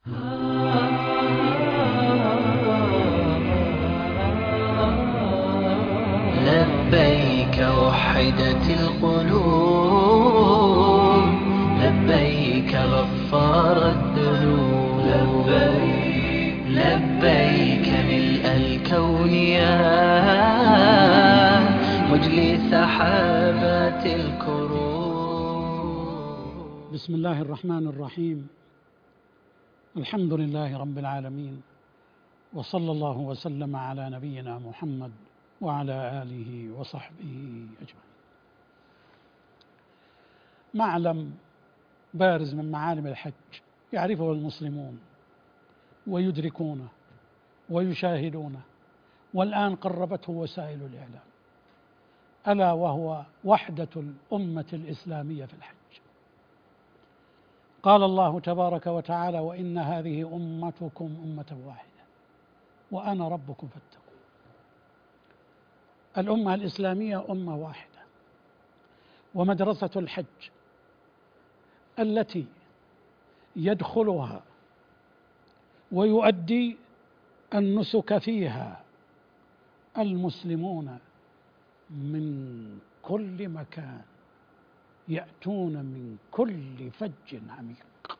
لبيك وحدت القلوب، لبيك غفار الذنوب، لبيك ملء الكون يا مجلي سحابات الكروب. بسم الله الرحمن الرحيم. الحمد لله رب العالمين، وصلى الله وسلم على نبينا محمد وعلى آله وصحبه أجمعين. معلم بارز من معالم الحج يعرفه المسلمون ويدركونه ويشاهدونه، والآن قربته وسائل الإعلام، ألا وهو وحدة الأمة الإسلامية في الحج. قال الله تبارك وتعالى: وإن هذه أمتكم أمة واحدة وأنا ربكم فاتقون. الأمة الإسلامية أمة واحدة، ومدرسة الحج التي يدخلها ويؤدي النسك فيها المسلمون من كل مكان، يأتون من كل فج عميق.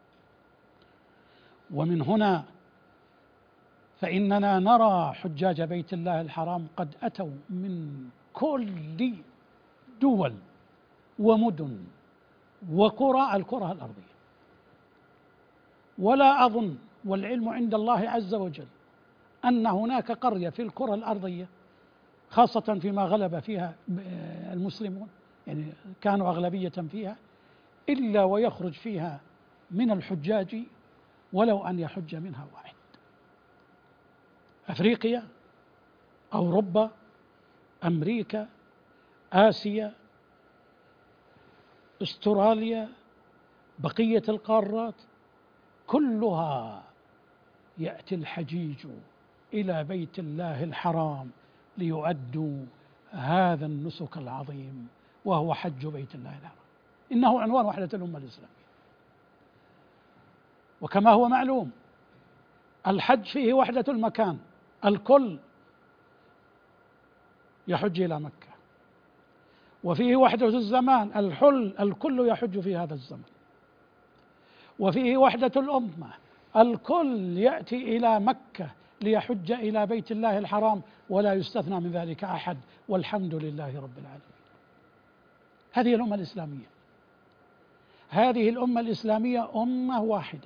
ومن هنا فإننا نرى حجاج بيت الله الحرام قد أتوا من كل دول ومدن وقرى الكرة الأرضية، ولا أظن والعلم عند الله عز وجل أن هناك قرية في الكرة الأرضية، خاصة فيما غلب فيها المسلمون، يعني كانوا أغلبية فيها، إلا ويخرج فيها من الحجاج ولو أن يحج منها واحد. أفريقيا، أوروبا، أمريكا، آسيا، أستراليا، بقية القارات كلها يأتي الحجيج إلى بيت الله الحرام ليؤدوا هذا النسك العظيم، وهو حج بيت الله الحرام. إنه عنوان وحدة الأمة الإسلامية. وكما هو معلوم الحج فيه وحدة المكان، الكل يحج إلى مكة، وفيه وحدة الزمان، الكل يحج في هذا الزمن، وفيه وحدة الأمة، الكل يأتي إلى مكة ليحج إلى بيت الله الحرام، ولا يستثنى من ذلك أحد، والحمد لله رب العالمين. هذه الأمة الإسلامية، هذه الأمة الإسلامية أمة واحدة،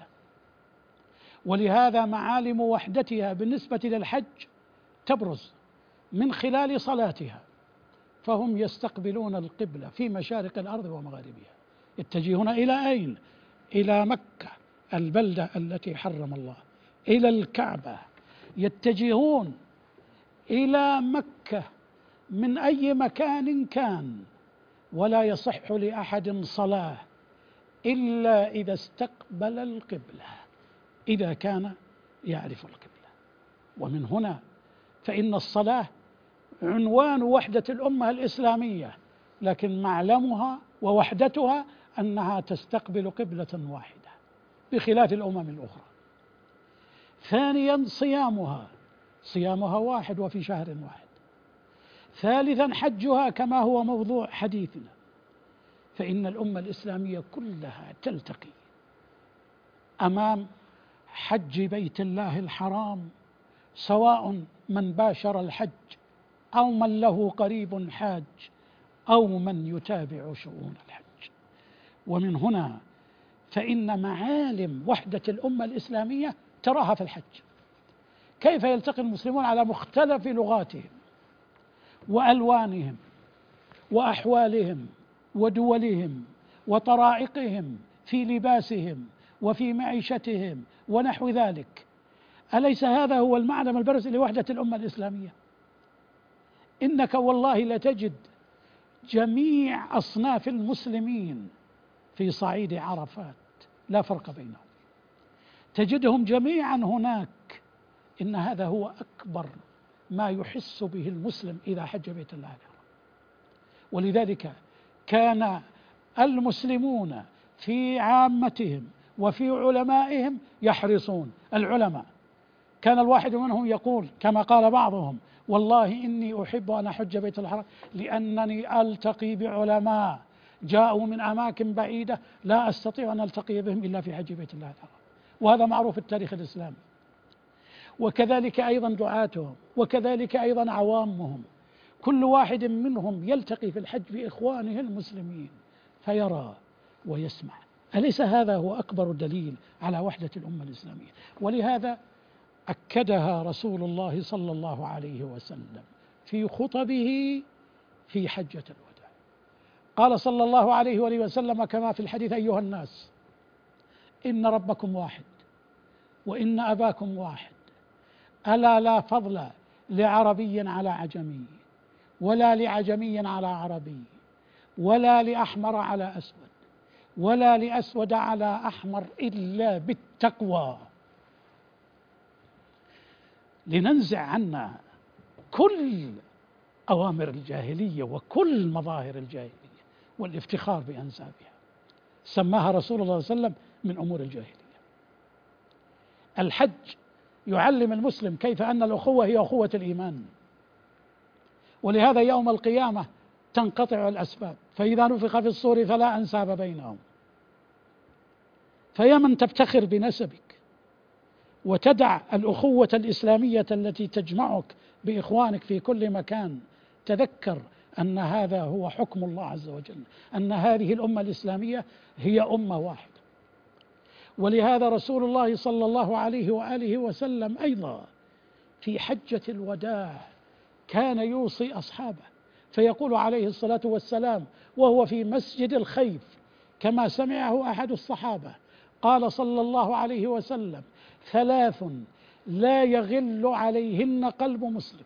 ولهذا معالم وحدتها بالنسبة للحج تبرز من خلال صلاتها، فهم يستقبلون القبلة في مشارق الأرض ومغاربها، يتجهون إلى أين؟ إلى مكة البلدة التي حرم الله، إلى الكعبة، يتجهون إلى مكة من أي مكان كان، ولا يصح لأحد صلاة إلا إذا استقبل القبلة، إذا كان يعرف القبلة. ومن هنا فإن الصلاة عنوان وحدة الأمة الإسلامية، لكن معلمها ووحدتها أنها تستقبل قبلة واحدة بخلاف الأمم الأخرى. ثانيا صيامها واحد وفي شهر واحد. ثالثا حجها كما هو موضوع حديثنا، فإن الأمة الإسلامية كلها تلتقي أمام حج بيت الله الحرام، سواء من باشر الحج أو من له قريب حاج أو من يتابع شؤون الحج. ومن هنا فإن معالم وحدة الأمة الإسلامية تراها في الحج، كيف يلتقي المسلمون على مختلف لغاتهم وألوانهم وأحوالهم ودولهم وطرائقهم في لباسهم وفي معيشتهم ونحو ذلك. أليس هذا هو المعلم البرز لوحدة الأمة الإسلامية؟ إنك والله لتجد جميع أصناف المسلمين في صعيد عرفات لا فرق بينهم، تجدهم جميعا هناك. إن هذا هو أكبر ما يحس به المسلم إذا حج بيت الله الحرام. ولذلك كان المسلمون في عامتهم وفي علمائهم يحرصون. العلماء كان الواحد منهم يقول كما قال بعضهم: والله إني أحب أن أحج بيت الحرام لأنني ألتقي بعلماء جاءوا من أماكن بعيدة لا أستطيع أن ألتقي بهم إلا في حج بيت الله الحرام. وهذا معروف في التاريخ الإسلامي. وكذلك أيضا دعاتهم، وكذلك أيضا عوامهم، كل واحد منهم يلتقي في الحج بإخوانه المسلمين فيرى ويسمع. أليس هذا هو أكبر دليل على وحدة الأمة الإسلامية؟ ولهذا أكدها رسول الله صلى الله عليه وسلم في خطبه في حجة الوداع. قال صلى الله عليه وآله وسلم كما في الحديث: أيها الناس، إن ربكم واحد وإن أباكم واحد، ألا لا فضل لعربي على عجمي، ولا لعجمي على عربي، ولا لأحمر على أسود، ولا لأسود على أحمر، إلا بالتقوى. لننزع عنا كل أوامر الجاهلية وكل مظاهر الجاهلية والافتخار بأنسابها. سماها رسول الله صلى الله عليه وسلم من أمور الجاهلية. الحج يعلم المسلم كيف أن الأخوة هي أخوة الإيمان، ولهذا يوم القيامة تنقطع الأسباب، فإذا نفخ في الصور فلا أنساب بينهم. فيا من تفتخر بنسبك وتدع الأخوة الإسلامية التي تجمعك بإخوانك في كل مكان، تذكر أن هذا هو حكم الله عز وجل، أن هذه الأمة الإسلامية هي أمة واحدة. ولهذا رسول الله صلى الله عليه وآله وسلم أيضا في حجة الوداع كان يوصي أصحابه، فيقول عليه الصلاة والسلام وهو في مسجد الخيف كما سمعه أحد الصحابة، قال صلى الله عليه وسلم: 3 لا يغل عليهن قلب مسلم.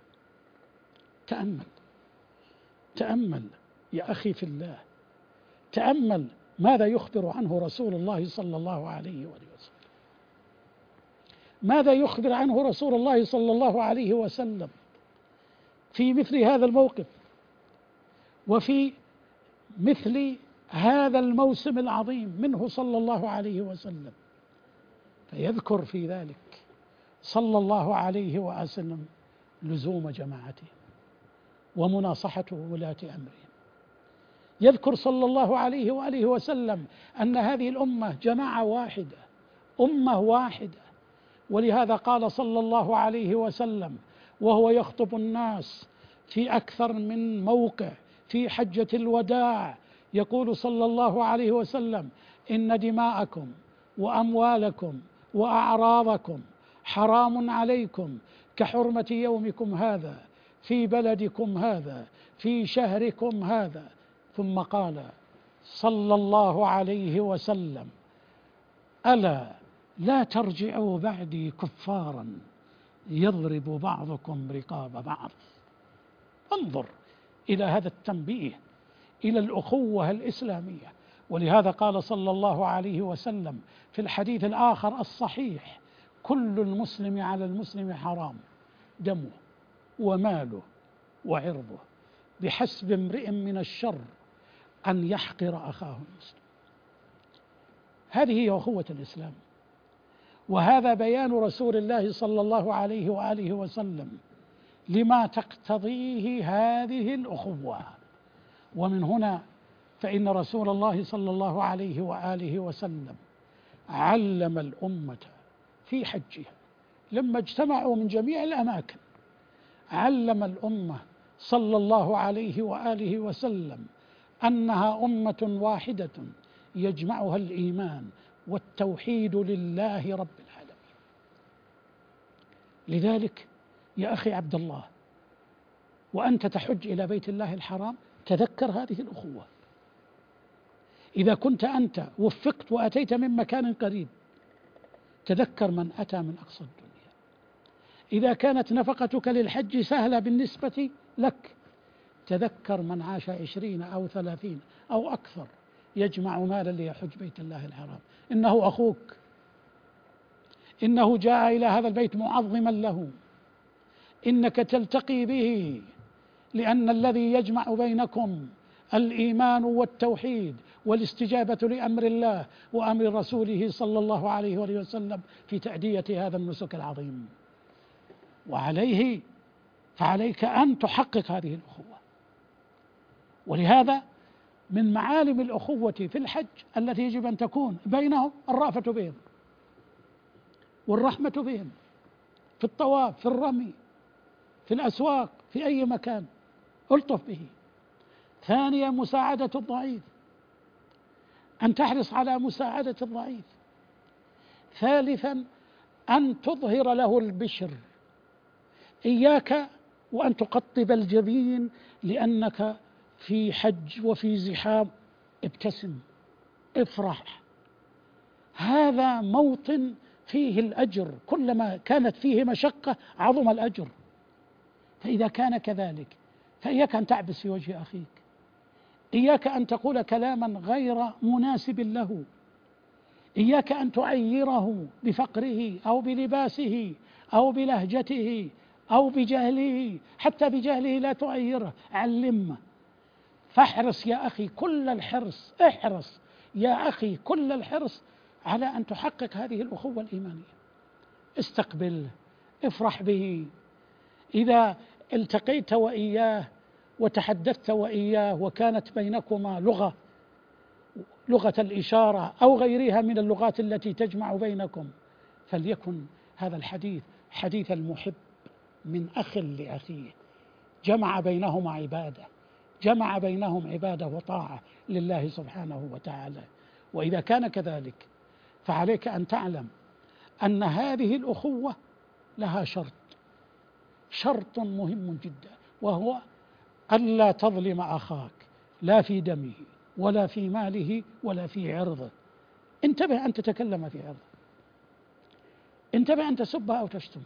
تأمل يا أخي في الله، تأمل ماذا يخبر عنه رسول الله صلى الله عليه وآله وسلم، ماذا يخبر عنه رسول الله صلى الله عليه وسلم في مثل هذا الموقف وفي مثل هذا الموسم العظيم منه صلى الله عليه وسلم. فيذكر في ذلك صلى الله عليه وسلم لزوم جماعته ومناصحة ولاة أمرهم. يذكر صلى الله عليه وآله وسلم أن هذه الأمة جماعة واحدة، أمة واحدة. ولهذا قال صلى الله عليه وسلم وهو يخطب الناس في أكثر من موقع في حجة الوداع، يقول صلى الله عليه وسلم: إن دماءكم وأموالكم وأعراضكم حرام عليكم كحرمة يومكم هذا في بلدكم هذا في شهركم هذا. ثم قال صلى الله عليه وسلم: ألا لا ترجعوا بعدي كفارا يضرب بعضكم رقاب بعض. انظر إلى هذا التنبيه إلى الأخوة الإسلامية. ولهذا قال صلى الله عليه وسلم في الحديث الآخر الصحيح: كل المسلم على المسلم حرام دمه وماله وعرضه، بحسب امرئ من الشر أن يحقر أخاه المسلم. هذه هي أخوة الإسلام، وهذا بيان رسول الله صلى الله عليه وآله وسلم لما تقتضيه هذه الأخوة. ومن هنا فإن رسول الله صلى الله عليه وآله وسلم علم الأمة في حجها لما اجتمعوا من جميع الأماكن، علم الأمة صلى الله عليه وآله وسلم أنها أمة واحدة يجمعها الإيمان والتوحيد لله رب العالمين. لذلك يا أخي عبد الله، وأنت تحج إلى بيت الله الحرام تذكر هذه الأخوة. إذا كنت أنت وفقت وأتيت من مكان قريب تذكر من أتى من أقصى الدنيا. إذا كانت نفقتك للحج سهلة بالنسبة لك تذكر من عاش 20 أو 30 أو أكثر يجمع مالا ليحج بيت الله الحرام. إنه أخوك، إنه جاء إلى هذا البيت معظما له، إنك تلتقي به، لأن الذي يجمع بينكم الإيمان والتوحيد والاستجابة لأمر الله وأمر رسوله صلى الله عليه وآله وسلم في تأدية هذا النسك العظيم. فعليك أن تحقق هذه الأخوة. ولهذا من معالم الأخوة في الحج التي يجب أن تكون بينهم الرأفة بهم والرحمة بهم، في الطواف، في الرمي، في الأسواق، في أي مكان ألطف به. ثانيا مساعدة الضعيف، أن تحرص على مساعدة الضعيف. ثالثا أن تظهر له البشر، إياك وأن تقطب الجبين لأنك في حج وفي زحام. ابتسم، افرح، هذا موطن فيه الأجر، كلما كانت فيه مشقة عظم الأجر. فإذا كان كذلك فإياك أن تعبس في وجه أخيك، إياك أن تقول كلاما غير مناسب له، إياك أن تعيره بفقره أو بلباسه أو بلهجته أو بجهله، حتى بجهله لا تعيره، علمه. فاحرص يا أخي كل الحرص، احرص يا أخي كل الحرص على أن تحقق هذه الأخوة الإيمانية. استقبله، افرح به. إذا التقيت وإياه وتحدثت وإياه وكانت بينكما لغة الإشارة أو غيرها من اللغات التي تجمع بينكم، فليكن هذا الحديث حديث المحب من أخ لأخيه، جمع بينهما عبادة، جمع بينهم عبادة وطاعة لله سبحانه وتعالى. وإذا كان كذلك فعليك أن تعلم أن هذه الأخوة لها شرط مهم جدا، وهو ألا تظلم أخاك لا في دمه ولا في ماله ولا في عرضه. انتبه أن تتكلم في عرضه، انتبه أن تسبه أو تشتمه.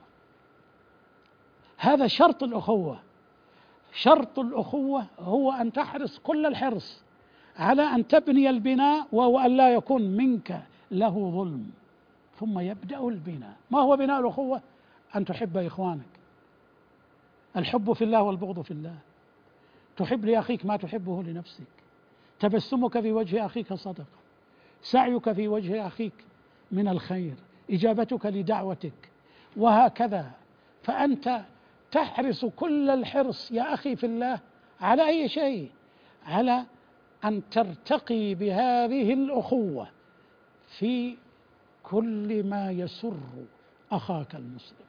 هذا شرط الأخوة. شرط الأخوة هو أن تحرص كل الحرص على أن تبني البناء، وهو أن لا يكون منك له ظلم. ثم يبدأ البناء. ما هو بناء الأخوة؟ أن تحب إخوانك، الحب في الله والبغض في الله. تحب لأخيك ما تحبه لنفسك، تبسمك في وجه أخيك صدقة، سعيك في وجه أخيك من الخير، إجابتك لدعوتك، وهكذا. فأنت تحرص كل الحرص يا أخي في الله على أي شيء؟ على أن ترتقي بهذه الأخوة في كل ما يسر أخاك المسلم،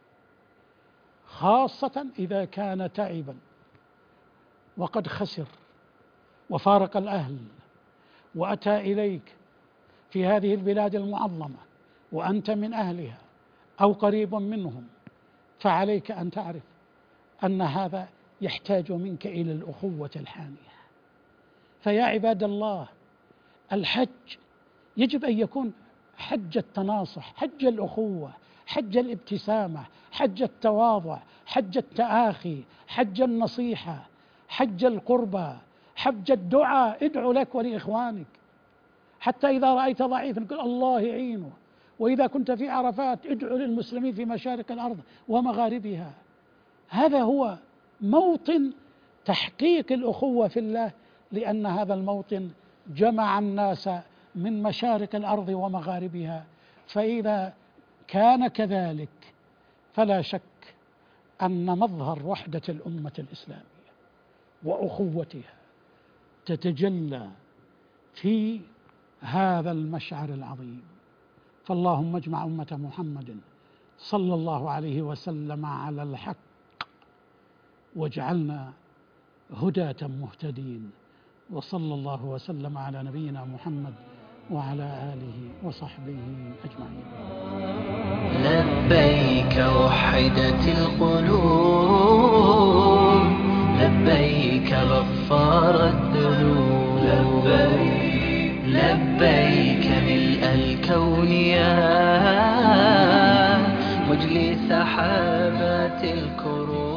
خاصة إذا كان تعبا وقد خسر وفارق الأهل وأتى إليك في هذه البلاد المعظمة وأنت من أهلها أو قريب منهم، فعليك أن تعرف أن هذا يحتاج منك إلى الأخوة الحامية. فيا عباد الله، الحج يجب أن يكون حج التناصح، حج الأخوة، حج الابتسامة، حج التواضع، حج التآخي، حج النصيحة، حج القربى، حج الدعاء. ادعو لك ولإخوانك، حتى إذا رأيت ضعيفا قل الله يعينه. وإذا كنت في عرفات ادعو للمسلمين في مشارق الأرض ومغاربها. هذا هو موطن تحقيق الأخوة في الله، لأن هذا الموطن جمع الناس من مشارق الأرض ومغاربها. فإذا كان كذلك فلا شك أن مظهر وحدة الأمة الإسلامية وأخوتها تتجلى في هذا المشعر العظيم. فاللهم اجمع أمة محمد صلى الله عليه وسلم على الحق، واجعلنا هداة مهتدين. وصلى الله وسلم على نبينا محمد وعلى آله وصحبه أجمعين. لبيك وحدت القلوب، لبيك غفار الذنوب، لبيك ملء الكون يا مجلي سحابات الكروب.